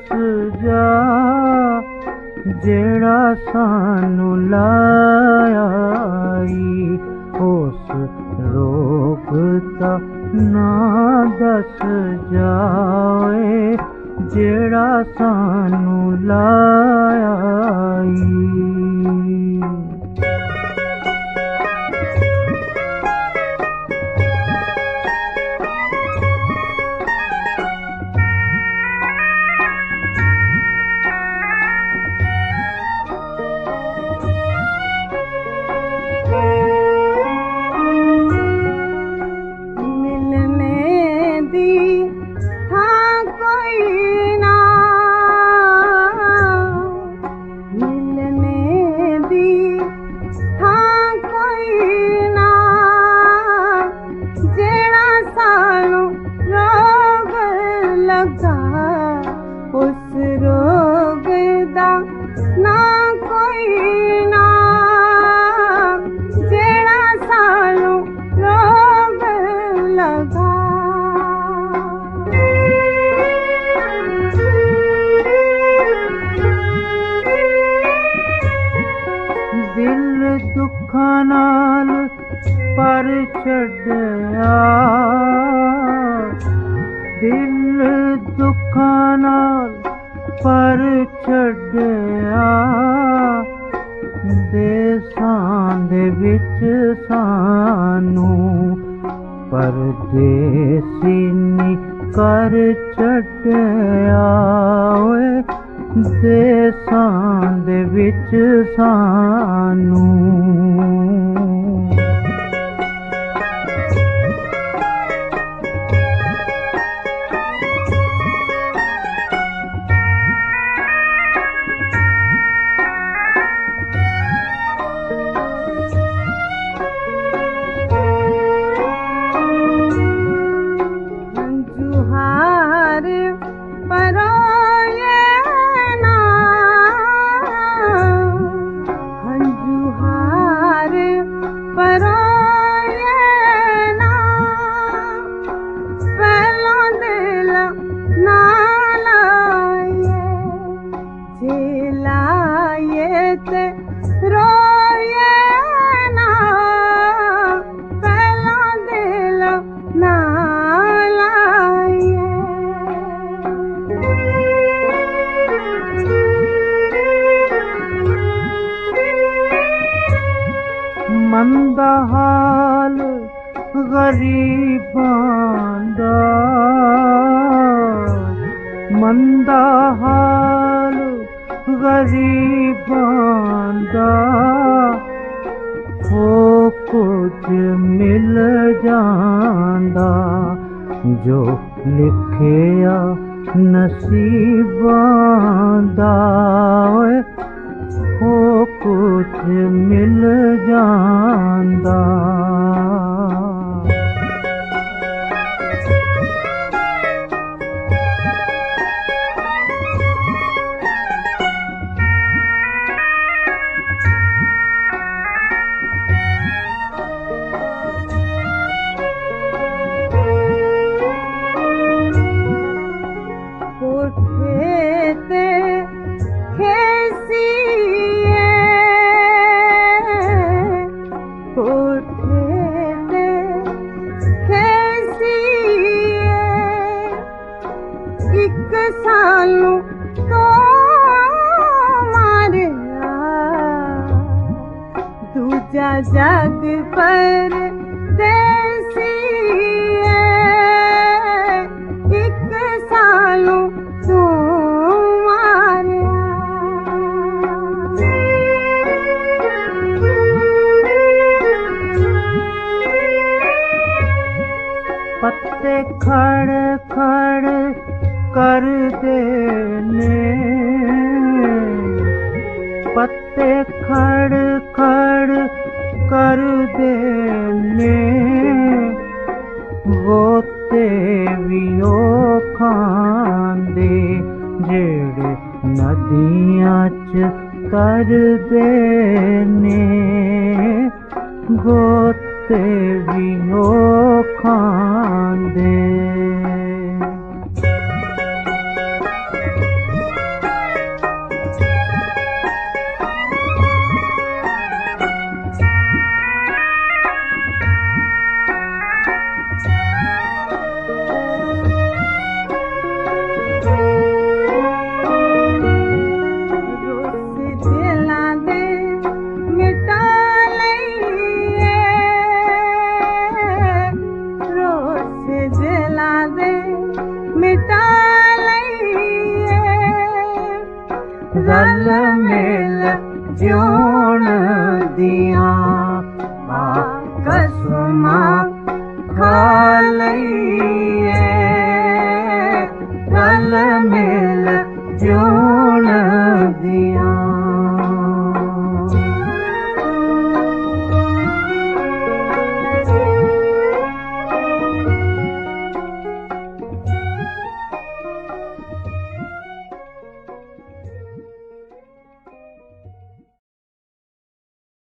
दस जा जेड़ा सानू लायाई उस रोग दा ना दस जाए जेड़ा सानू लायाई। दिल दुखां नाल पर छड्डिया, दिल दुखां नाल पर छड्डिया, देसां दे विच सानू परदेसी नी कर छड्डिया। देसां दे विच सानू मंदा हाल गरीबां दा, मंदा हाल गरीबां दा, हो कुछ मिल जांदा जो लिखिया नसीबां दा। हो कुछ मिल जांदा सानू तो मारिया दूजा जग पर देसी एक सानू तो मारिया। पत्ते खड़ खड़ कर देने, पत्ते खड़ खड़ कर देने, गोते भी ओ खांदे जेड़े नदियां च तर देने, गोते भी ओ खांदे। रल मिल जिउण दियां कसमां खा लईए रल मिल जिउण दियां।